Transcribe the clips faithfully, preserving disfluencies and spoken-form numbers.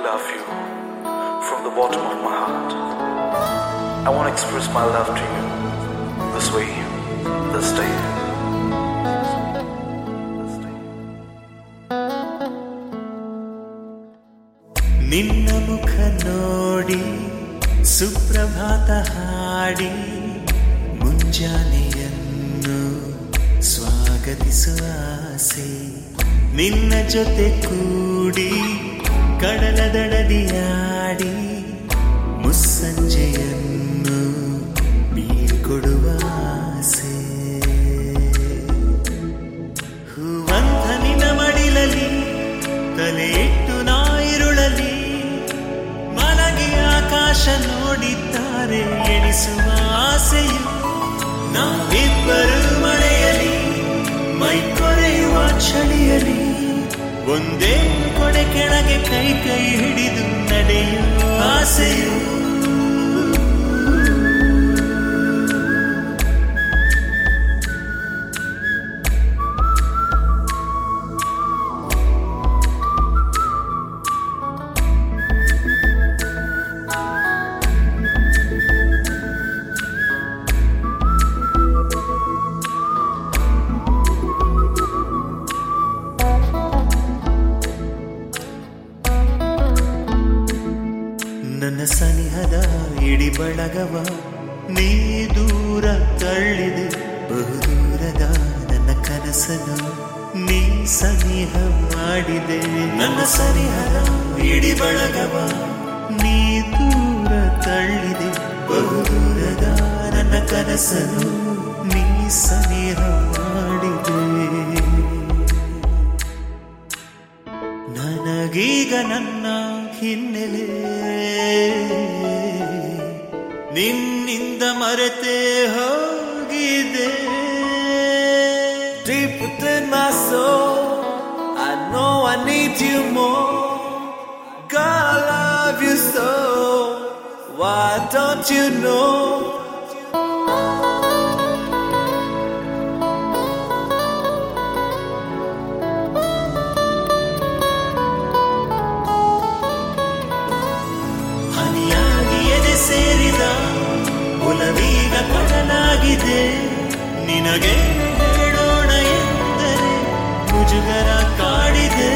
love you from the bottom of my heart. I want to express my love to you this way, this day. ನಿನ್ನ ಮುಖ ನೋಡಿ ಸುಪ್ರಭಾತ ಹಾಡಿ ಮುಂಜಾನೆಯನ್ನು ಸ್ವಾಗತಿಸುವ ಆಸೆ, ನಿನ್ನ ಜೊತೆ ಕೂಡಿ ಕಡಲ ದಡದಿಯಾಡಿ ಮುಸ್ಸಂಜೆಯನ್ನು ಬೀಳ್ಕೊಡುವ ಆಸೆ. ಹೂವಂತ ನಿನ್ನ ಮಡಿಲಲ್ಲಿ ತಲೆ ಇಟ್ಟು ನಾಯಿರುಳಲಿ ಮಲಗಿ ಆಕಾಶ ನೋಡಿದ್ದಾರೆ ಎಣಿಸುವ ಆಸೆಯು. ನಾವಿಬ್ಬರು ಮಳೆಯಲಿ ಮೈ ಕೊರೆಯುವ ಚಳಿಯಲಿ ಒಂದೇ ಕೊಡೆ ಕೆಳಗೆ ಕೈ ಕೈ ಹಿಡಿದು ನಡೆಯುವ ಆಸೆಯು. ನನ್ನ ಸನಿಹದ ಇಡಿ ಬಳಗವ ನೀ ದೂರ ತಳ್ಳಿದೆ, ಬಹುದೂರದ ನನ್ನ ಕನಸನ್ನು ನೀ ಸನಿಹ ಮಾಡಿದೆ. ನನ್ನ ಸನಿಹದ ಇಡಿ ಬಳಗವ ನೀ ದೂರ ತಳ್ಳಿದೆ, ಬಹುದೂರದ ನನ್ನ ಕನಸನ್ನು ನೀ ಸನಿಹ ಮಾಡಿದೆ. ನನಗೀಗ ನನ್ನ ಹಿನ್ನೆಲೆ ನಿನ್ನಿಂದ ಮರೆತೇ ಹೋಗಿದೆ. Deep within my soul, I know I need you more. God, I love you so, why don't you know? ಸೇರಿದ ಒಲವೀಗ ಕಡಲಾಗಿದೆ, ನಿನಗೆ ಹೇಳೋಣ ಎಂದರೆ ಮುಜುಗರ ಕಾಡಿದೆ.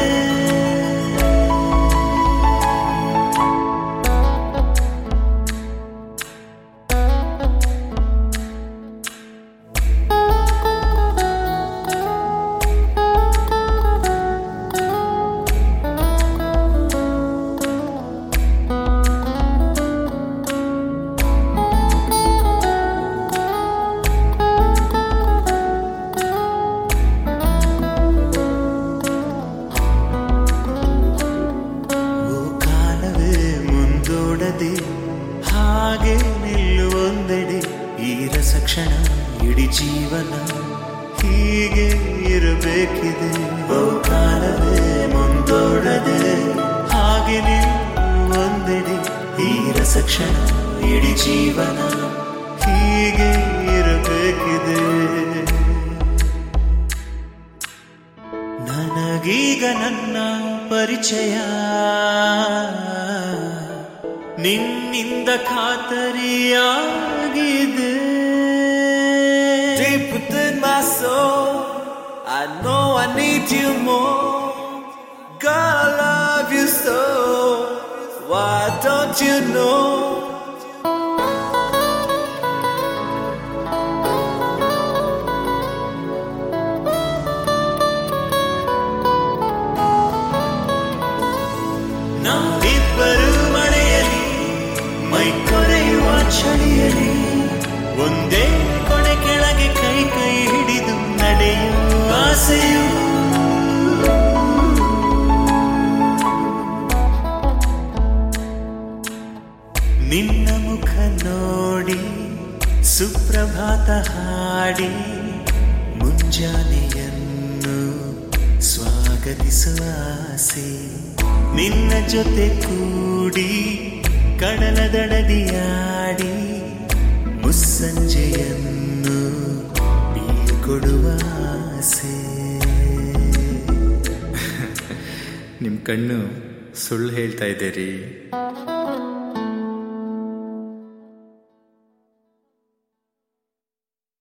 ಹಾಗೆ ನಿಲ್ಲುವೊಂದೆಡೆ ಈ ರಸಕ್ಷಣ ಇಡೀ ಜೀವನ ಹೀಗೆ ಇರಬೇಕಿದೆ. ಕಾಲವೇ ಮುಂದೋಡದೆ ಹಾಗೆ ನಿಲ್ಲುವೊಂದೆಡೆ ಈ ರಸಕ್ಷಣ ಇಡೀ ಜೀವನ ಹೀಗೆ ಇರಬೇಕಿದೆ. ನನಗೀಗ ನನ್ನ ಪರಿಚಯ ನಿನ್ನಿಂದ ಖಾತರಿಯಾಗಿದೆ. Deep within my soul, I know I need you more. God, I love you so, why don't you know? ನಾವಿಬ್ಬರು ಮಳೆಯಲಿ ಮೈ ಕೊರೆಯುವ ಚಳಿಯಲಿ ಒಂದೇ ಕೊಡೆ ಕೆಳಗೆ ಕೈ ಕೈ ಹಿಡಿದು ನಡೆಯುವ ಆಸೆಯು. ನಿನ್ನ ಮುಖ ನೋಡಿ ಸುಪ್ರಭಾತ ಹಾಡಿ ಮುಂಜಾನೆಯನ್ನು ಸ್ವಾಗತಿಸುವ ಆಸೆ, ನಿನ್ನ ಜೊತೆ ಕೂಡಿ ಕಡಲ ದಡದಿಯಾಡಿ ಮುಸ್ಸಂಜೆಯನ್ನು ಬೀಳ್ಕೊಡುವ ಆಸೆ. ನಿಮ್ಮ ಕಣ್ಣು ಸುಳ್ಳು ಹೇಳ್ತಾ ಇದ್ದೀರಿ.